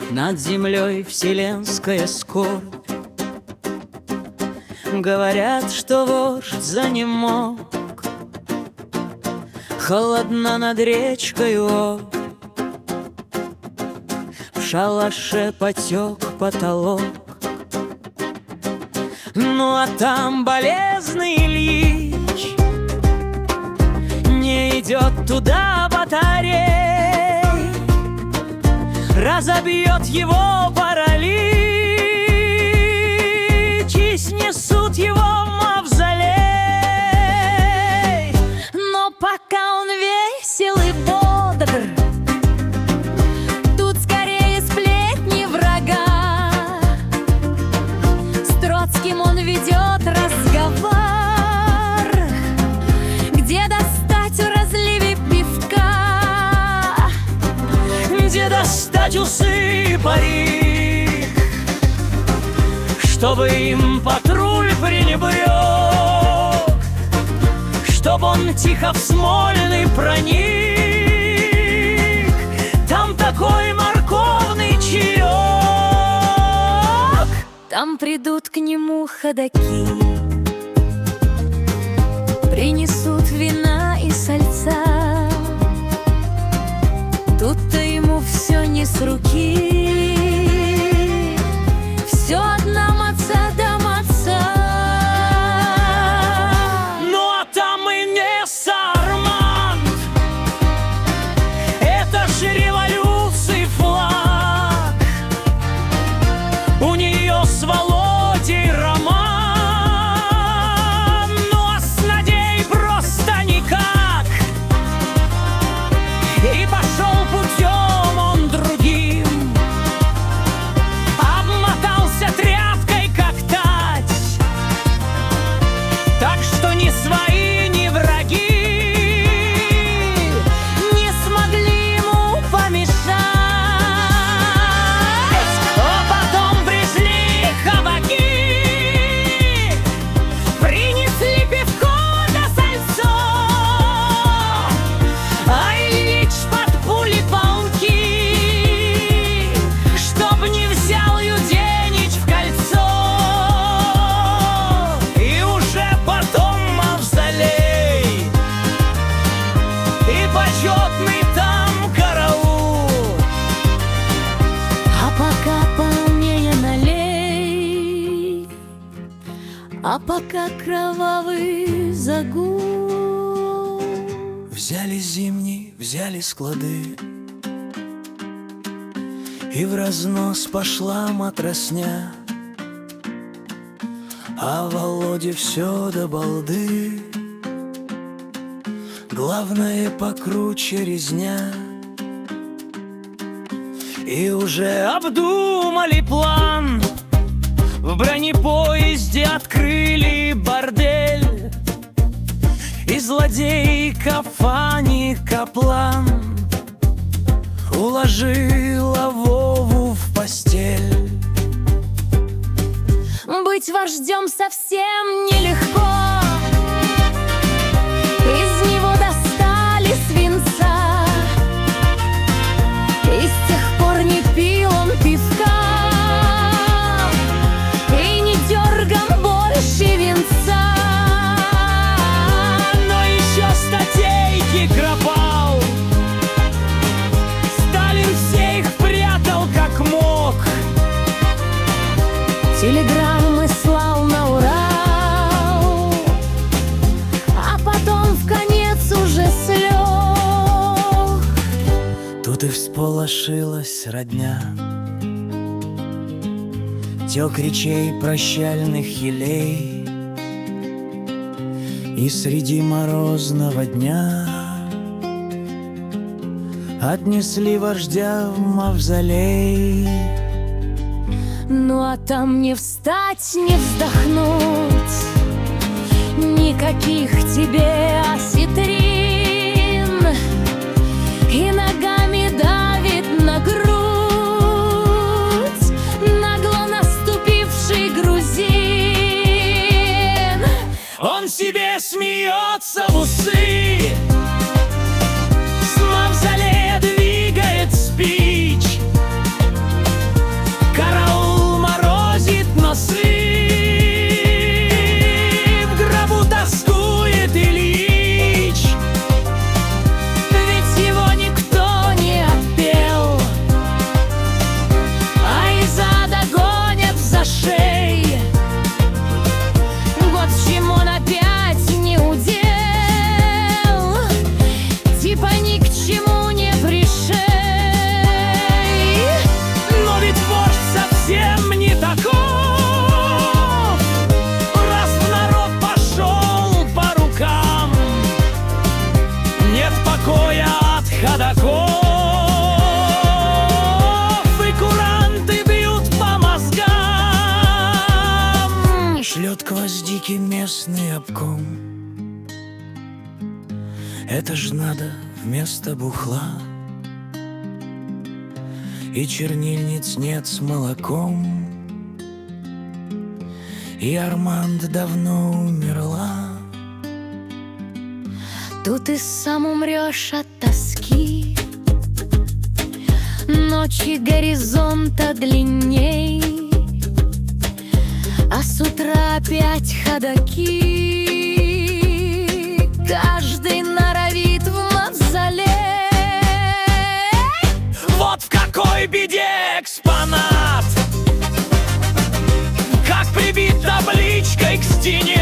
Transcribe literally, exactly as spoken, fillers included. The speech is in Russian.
над землей вселенская скорбь. Говорят, что вождь занемог, холодна над речкой Обь. В шалаше потек потолок, ну а там болезный Ильич. Не идет туда батарей, разобьет его паралич, и снесут его в мавзолей. Но пока он весел и бодр, тут скорее сплетни врага. С Троцким он ведет разговор, где достать в разливе пивка, где достать усы и парик, чтобы им патруль пренебрег, чтоб он тихо в Смольный проник. Там такой морковный чаек, там придут к нему ходаки, принесут вина и сальца. Тут-то ему все не с руки, все одна маца да маца. Ну а там и не Сармат, это же революции флаг. У нее с Володей роман, ну а с Надей просто никак. И пошел путем он другим, обмотался тряпкой, как тать, так что ни свои, ни враги не смогли ему помешать. А потом пришли ходаки, принесли пивко да сальцо, а Ильич под пули полки, чтоб не взял Юденич в кольцо. И уже потом мавзолей, и почетный там караул. А пока полнее налей, а пока кровавый загул. Взяли зимний, взяли склады, и в разнос пошла матросня. А Володе все до балды, главное покруче резня. И уже обдумали план, в бронепоезде открыли бордель, и злодейка Фани Каплан уложила Вову в постель. Быть вождем совсем нелегко, из него достали свинца, и с тех пор не пил он пивка, и не дергал больше венца. Но еще статейки кропал, Сталин все их прятал как мог, телеграммы слал на Урал, а потом в конец уже слег. Тут и всполошилась родня, тек речей прощальных елей, и среди морозного дня отнесли вождя в мавзолей. Ну а там не встать, не вздохнуть, никаких тебе осетрин, и ногами давит на грудь нагло наступивший грузин. Он себе смеется в усы, с мавзолея двигает спич, Великий местный обком. Это ж надо вместо бухла, и чернильниц нет с молоком, и Арманд давно умерла. Тут и сам умрешь от тоски, ночи горизонта длинней, а с утра опять ходаки, каждый норовит в мавзолей. Вот в какой беде экспонат, как прибит табличкой к стене.